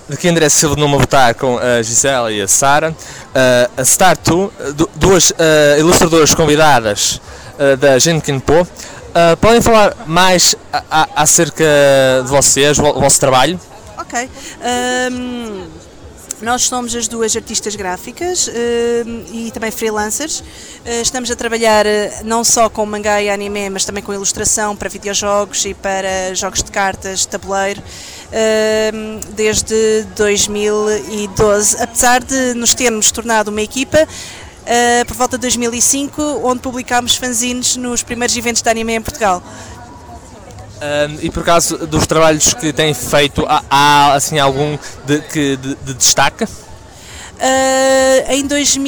Daqui André Silva numa votar com a Gisela e a Sara. A Startu, duas ilustradoras convidadas da Genkin Po. Podem falar mais acerca de vocês, o vosso trabalho? Ok. Nós somos as duas artistas gráficas e também freelancers. Estamos a trabalhar não só com mangá e anime, mas também com ilustração para videojogos e para jogos de cartas, de tabuleiro, desde 2012. Apesar de nos termos tornado uma equipa, por volta de 2005, onde publicámos fanzines nos primeiros eventos de anime em Portugal. E por acaso dos trabalhos que têm feito, há assim algum de destaque? Em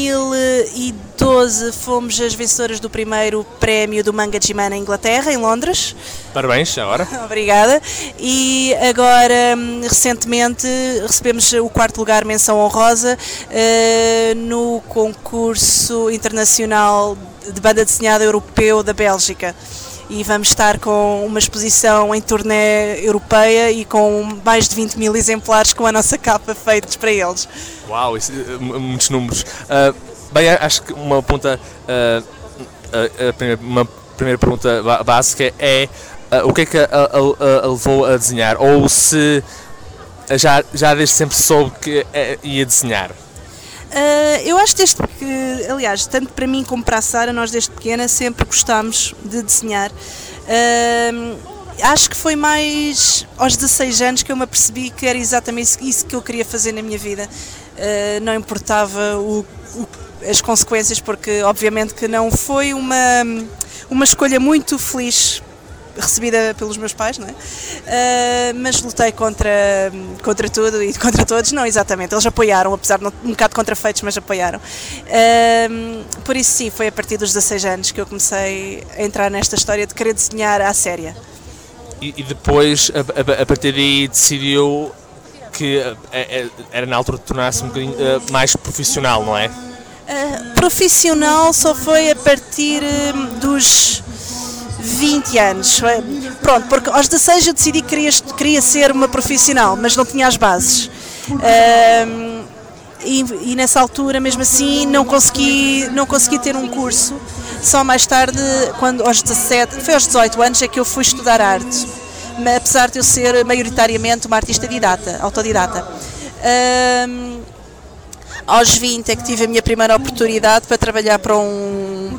2012 fomos as vencedoras do primeiro prémio do Manga Jimana em Inglaterra, em Londres. Parabéns, agora. Obrigada. E agora, recentemente, recebemos o 4º lugar, menção honrosa, no concurso internacional de banda desenhada europeu da Bélgica. E vamos estar com uma exposição em turnê europeia e com mais de 20 mil exemplares com a nossa capa feitos para eles. Uau, isso, muitos números. Bem, acho que uma primeira pergunta básica é o que é que a levou a desenhar? Ou se já desde sempre soube que ia desenhar? Eu acho desde que, aliás, tanto para mim como para a Sara, nós desde pequena sempre gostámos de desenhar. Acho que foi mais aos 16 anos que eu me apercebi que era exatamente isso que eu queria fazer na minha vida. Não importava as consequências, porque obviamente que não foi uma escolha muito feliz recebida pelos meus pais, não é? Mas lutei contra tudo e contra todos. Não, exatamente, eles apoiaram, apesar de um bocado contrafeitos, mas apoiaram. Por isso sim, foi a partir dos 16 anos que eu comecei a entrar nesta história de querer desenhar à séria. E depois, a partir daí, decidiu que era na altura de tornar-se um bocadinho mais profissional, não é? Profissional só foi a partir dos 20 anos, pronto, porque aos 16 eu decidi que queria ser uma profissional, mas não tinha as bases. E nessa altura, mesmo assim, não consegui ter um curso. Só mais tarde, quando aos 18 anos, é que eu fui estudar arte, apesar de eu ser maioritariamente uma artista autodidata. Aos 20 é que tive a minha primeira oportunidade para trabalhar para um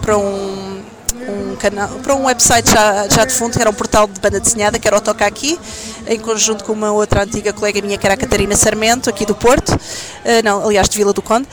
website já defunto, que era um portal de banda desenhada, que era o Toca Aqui, em conjunto com uma outra antiga colega minha, que era a Catarina Sarmento, aqui do Porto, aliás de Vila do Conde.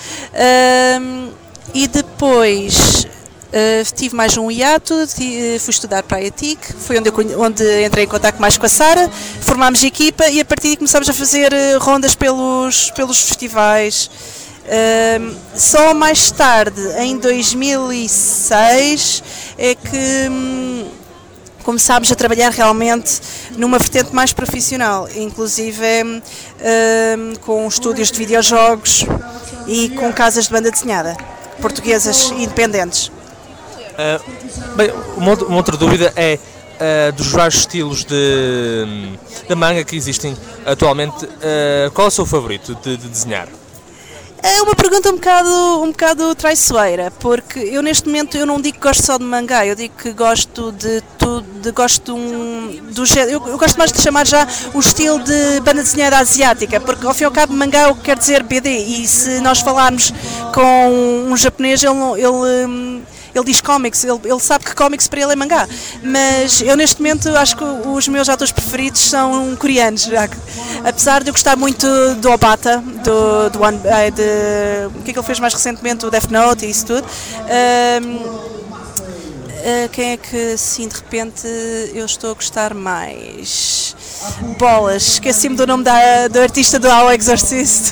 E depois tive mais um hiato, fui estudar para a ETIC, foi onde entrei em contato mais com a Sara, formámos equipa e a partir daí começámos a fazer rondas pelos festivais. Só mais tarde, em 2006, é que começámos a trabalhar realmente numa vertente mais profissional, inclusive com estúdios de videojogos e com casas de banda desenhada, portuguesas e independentes. Bem, uma outra dúvida é dos vários estilos de manga que existem atualmente, qual é o seu favorito de desenhar? É uma pergunta um bocado traiçoeira, porque eu neste momento eu não digo que gosto só de mangá, eu digo que gosto de tudo, eu gosto mais de chamar já o estilo de banda desenhada asiática, porque ao fim e ao cabo mangá quer dizer BD, e se nós falarmos com um japonês ele diz cómics, ele sabe que cómics para ele é mangá, mas eu neste momento acho que os meus autores preferidos são coreanos, apesar de eu gostar muito do Obata, o que é que ele fez mais recentemente, o Death Note e isso tudo. Quem é que sim, de repente eu estou a gostar mais? Bolas, esqueci-me do nome do artista do Ao Exorcist.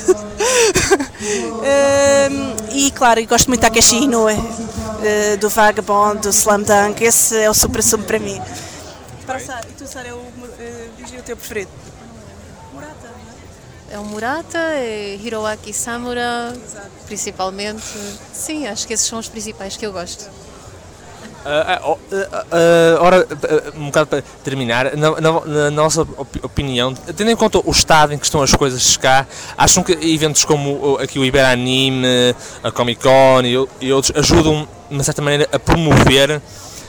E claro, eu gosto muito da Takeshi Inoue, do Vagabond, do Slam Dunk, esse é o supra-sumo para mim. Para Sara, e tu, Sara, diz o teu preferido? Murata, não é? É o Murata, é Hiroaki Samura, principalmente. Sim, acho que esses são os principais que eu gosto. Ora, um bocado para terminar, na nossa opinião, tendo em conta o estado em que estão as coisas cá, acham que eventos como aqui o Iberanime, a Comic Con e outros ajudam, de uma certa maneira, a promover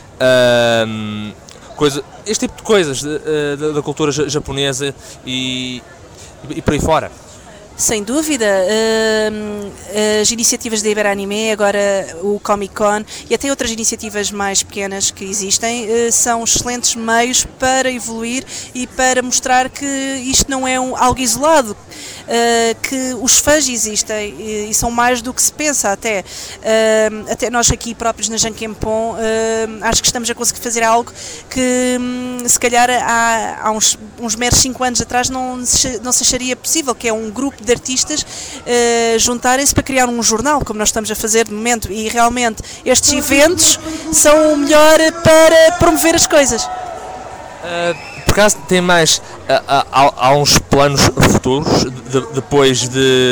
este tipo de coisas da cultura japonesa e por aí fora? Sem dúvida, as iniciativas da Iberanime, agora o Comic Con e até outras iniciativas mais pequenas que existem, são excelentes meios para evoluir e para mostrar que isto não é algo isolado, que os fãs existem e são mais do que se pensa até. Até nós aqui próprios na Jankenpon, acho que estamos a conseguir fazer algo que se calhar há uns meros 5 anos atrás não se acharia possível, que é um grupo de artistas juntarem-se para criar um jornal, como nós estamos a fazer de momento, e realmente estes eventos são o melhor para promover as coisas. Por acaso tem mais, há uns planos futuros depois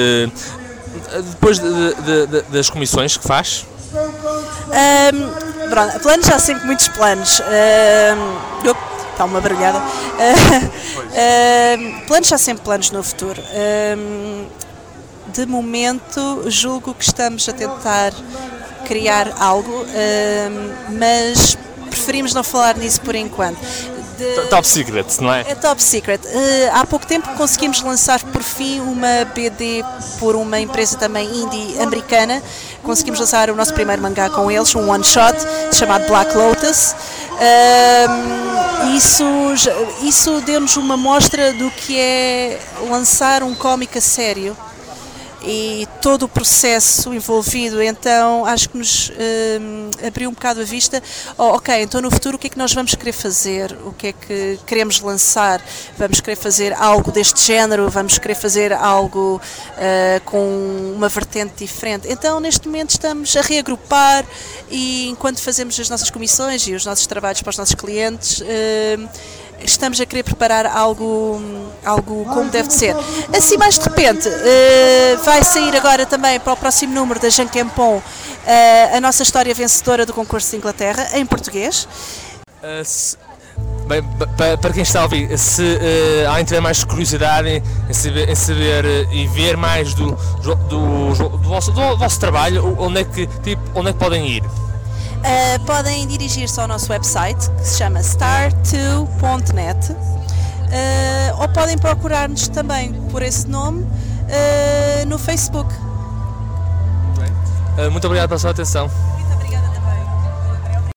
das comissões que faz? Planos, há sempre muitos planos. Está uma barulhada. Planos, há sempre planos no futuro. De momento, julgo que estamos a tentar criar algo, mas preferimos não falar nisso por enquanto. Top secret, não é? É top secret. Há pouco tempo conseguimos lançar por fim uma BD por uma empresa também indie americana. Conseguimos lançar o nosso primeiro mangá com eles, um one shot chamado Black Lotus. Isso deu-nos uma mostra do que é lançar um cómic a sério e todo o processo envolvido, então acho que nos abriu um bocado a vista. Ok, então no futuro o que é que nós vamos querer fazer, o que é que queremos lançar, vamos querer fazer algo deste género, vamos querer fazer algo com uma vertente diferente. Então neste momento estamos a reagrupar e enquanto fazemos as nossas comissões e os nossos trabalhos para os nossos clientes, estamos a querer preparar algo como deve ser. Assim, mais de repente, vai sair agora também para o próximo número da Jankenpon a nossa história vencedora do concurso de Inglaterra, em português. Bem, para quem está a ouvir, se alguém tiver mais curiosidade em saber e ver mais do vosso trabalho, onde é que podem ir? Podem dirigir-se ao nosso website, que se chama star2.net, ou podem procurar-nos também por esse nome no Facebook. Muito obrigado pela sua atenção.